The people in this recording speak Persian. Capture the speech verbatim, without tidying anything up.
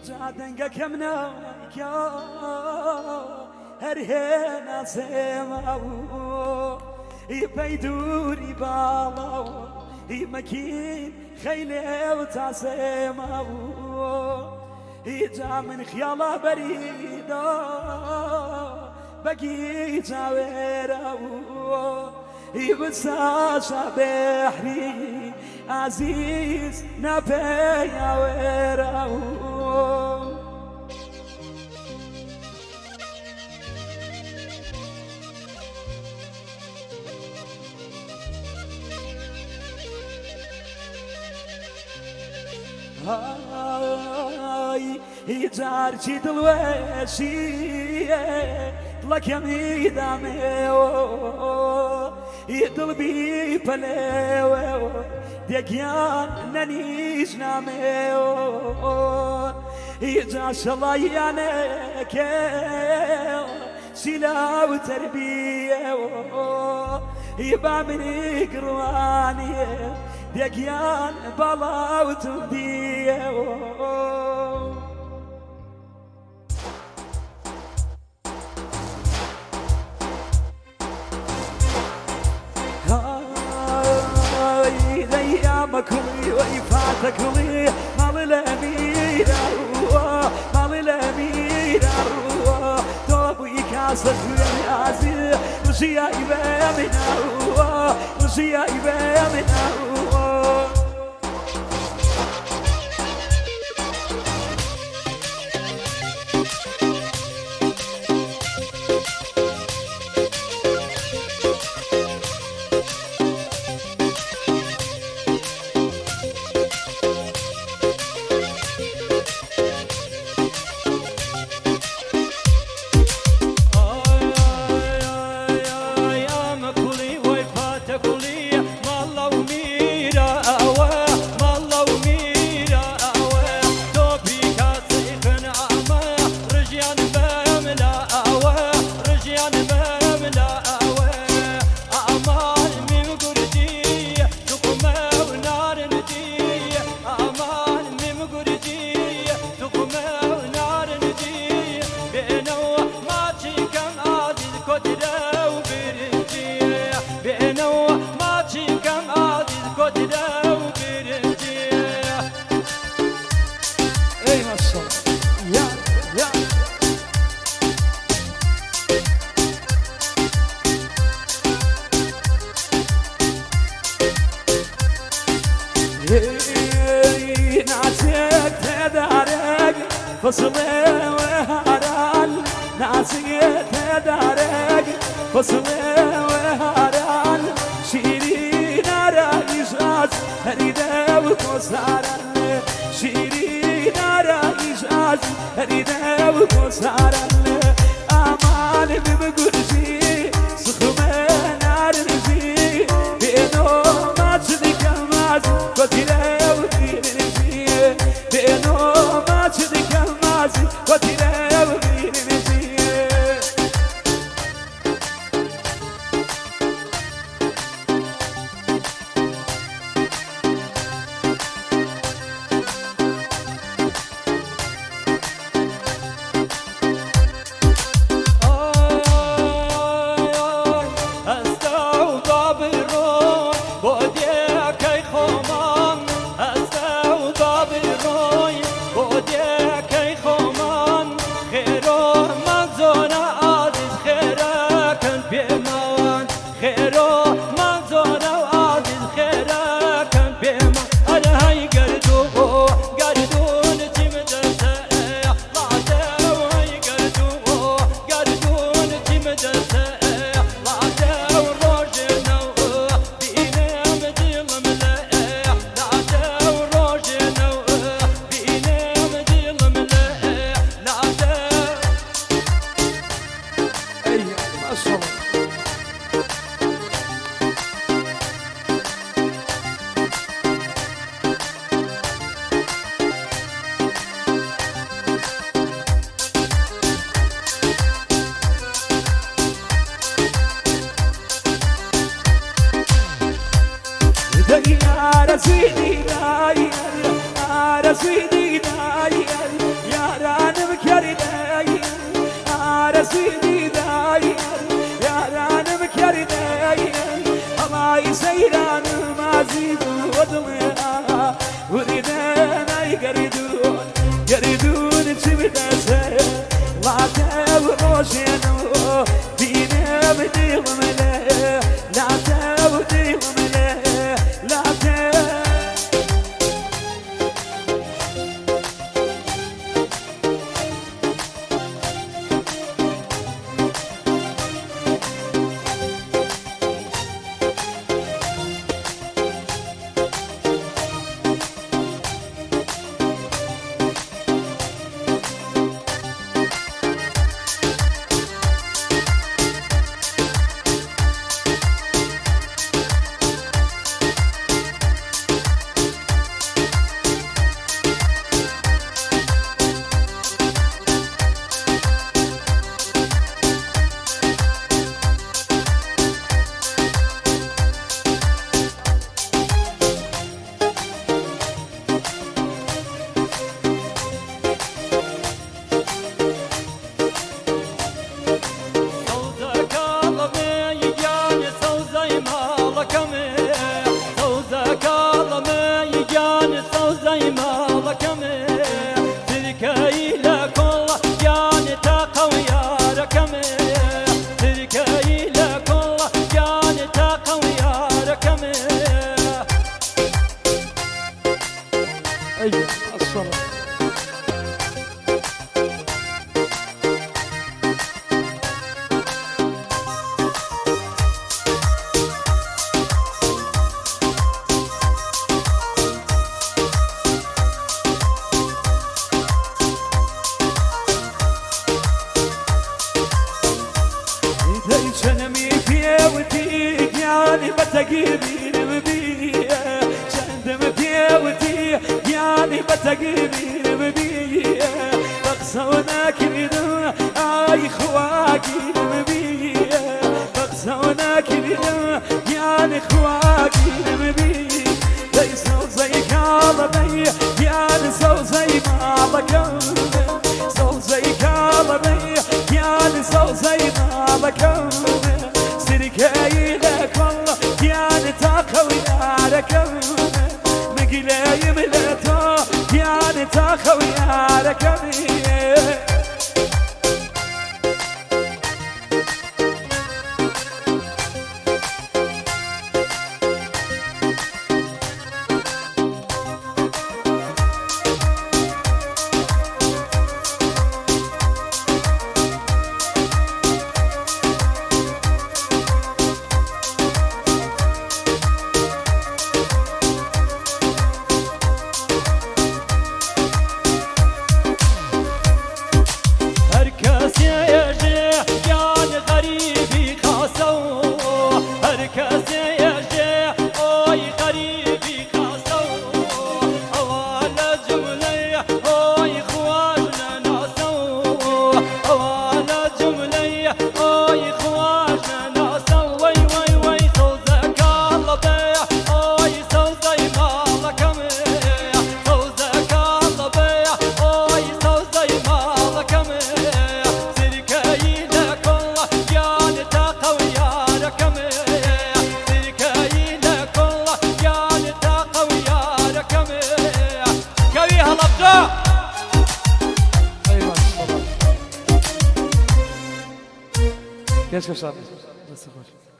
جادنگا کم نایا هر هنا سماو ای پیدوری بالاو ای مکین خیلی و تاسماو ای جا من خیالا بریدا بقي جاويراو ای بساشا بحری عزیز نبیا وراو هاي يجار جد الوشية لك يميد عميو يدل بي بليو ديكيان ننيش ناميو يجار شلايانك سلا وتربية يبا مني قرواني ديكيان بلا وتبديه هاي ايامك لي ويفاتك لي مال الامير مال الامير توبي كاسك يا عزيز وشيا يبامنا وشيا يبامنا ناسك تدارك فصلي وهران ناسك تدارك فصلي وهران شيرين رايشات هريده وكسارن شيرين رايشات هريده وكسارن امان بمقرشي سخمه نارنشي بينو ما تصدق الماز وتلاقي يا رسيدي يا رسيدي يا رسيدي داير يارانم كرداير الله يسيران ما زيد ودمها وريدانا يقردون يقردون تبدأ لا تبروشينو دينا بديهم له لا تبديهم له لا تبديهم بتقيبين ببيه شندم بيوتي يعني بتقيبين ببيه بقصونا كبيرا اي خواقي ببيه بقصونا كبيرا يعني خواقي ببيه ليسوا زي كالبي يعني سو زي ما بكون سو زي كالبي يعني سو زي ما بكون سركاي لك والله يعني تاخوي عليكم مقلاي ملتو يعني تاخوي عليكم Keşke şarkı. Nasıl hoş.